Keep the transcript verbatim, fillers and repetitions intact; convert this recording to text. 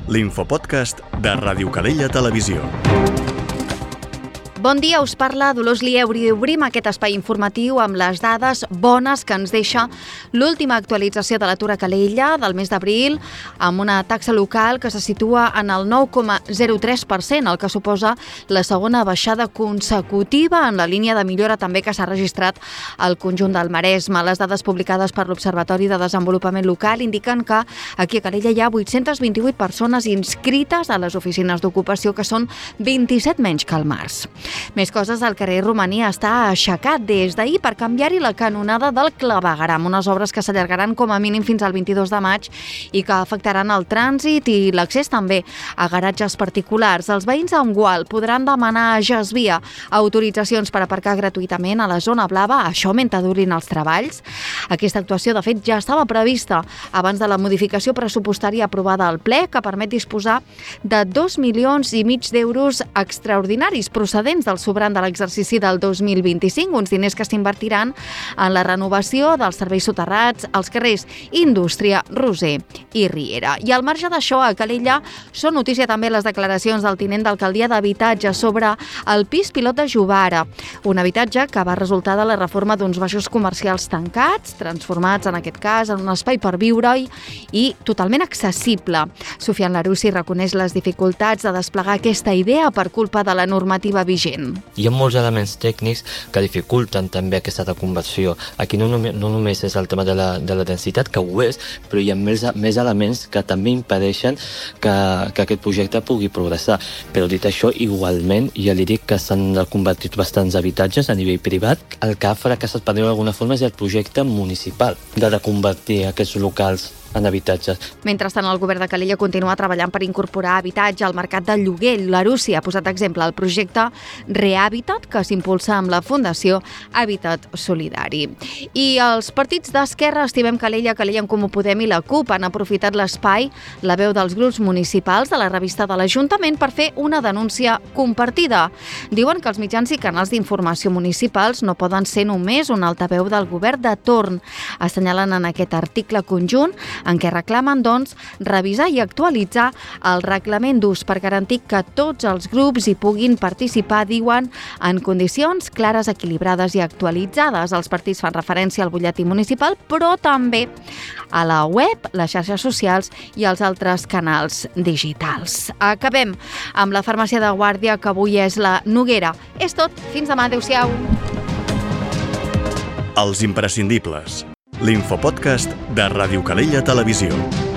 l'infopodcast de Ràdio Calella Televisió. Bon dia, us parla Dolors Lieuri i obrim aquest espai informatiu amb les dades bones que ens deixa l'última actualització de l'atur a Calella del mes d'abril, amb una taxa local que se situa en el nou coma zero tres per cent, el que suposa la segona baixada consecutiva en la línia de millora també que s'ha registrat al conjunt del Maresme. Les dades publicades per l'Observatori de Desenvolupament Local indiquen que aquí a Calella hi ha vuit-cents vint-i-vuit persones inscrites a les oficines d'ocupació, que són vint-i-set menys que al març. Més coses, el carrer Romania està aixecat des d'ahir per canviar-hi la canonada del clavegueram, unes obres que s'allargaran com a mínim fins al vint-i-dos de maig i que afectaran el trànsit i l'accés també a garatges particulars. Els veïns d'Engual podran demanar a Gesvia autoritzacions per aparcar gratuïtament a la zona blava, això mentre durin els treballs. Aquesta actuació, de fet, ja estava prevista abans de la modificació pressupostària aprovada al ple, que permet disposar de dos milions i mig d'euros extraordinaris procedents del sobrant de l'exercici del dos mil vint-i-cinc, uns diners que s'invertiran en la renovació dels serveis soterrats als carrers Indústria, Roser i Riera. I al marge d'això, a Calella són notícia també les declaracions del tinent d'alcaldia d'habitatge sobre el pis pilot de Jovara, un habitatge que va resultar de la reforma d'uns baixos comercials tancats, transformats en aquest cas en un espai per viure-hi i totalment accessible. Sofian Larussi reconeix les dificultats de desplegar aquesta idea per culpa de la normativa vigent. Hi ha molts elements tècnics que dificulten també aquesta reconversió. Aquí no, només, no només és el tema de la, de la densitat, que ho és, però hi ha més, més elements que també impedeixen que, que aquest projecte pugui progressar. Però dit això, igualment, ja li dic que s'han convertit bastants habitatges a nivell privat. El que ha fracassat, per dir-ho d'alguna forma, és el projecte municipal de reconvertir aquests locals en habitatges. Mentrestant, el govern de Calella continua treballant per incorporar habitatge al mercat del lloguer. Larussi ha posat exemple el projecte Rehàbitat, que s'impulsa amb la Fundació Hàbitat Solidari. I els partits d'esquerra, Estimem Calella, Calella en Comú Podem i la CUP han aprofitat l'espai, la veu dels grups municipals de la revista de l'Ajuntament, per fer una denúncia compartida. Diuen que els mitjans i canals d'informació municipals no poden ser només un altaveu del govern de torn. Assenyalen en aquest article conjunt en què reclamen, doncs, revisar i actualitzar el reglament d'ús per garantir que tots els grups hi puguin participar, diuen, en condicions clares, equilibrades i actualitzades. Els partits fan referència al butlletí municipal, però també a la web, les xarxes socials i els altres canals digitals. Acabem amb la farmàcia de guàrdia, que avui és la Noguera. És tot. Fins demà. Adéu-siau. Els imprescindibles. L'infopodcast de Ràdio Calella Televisió.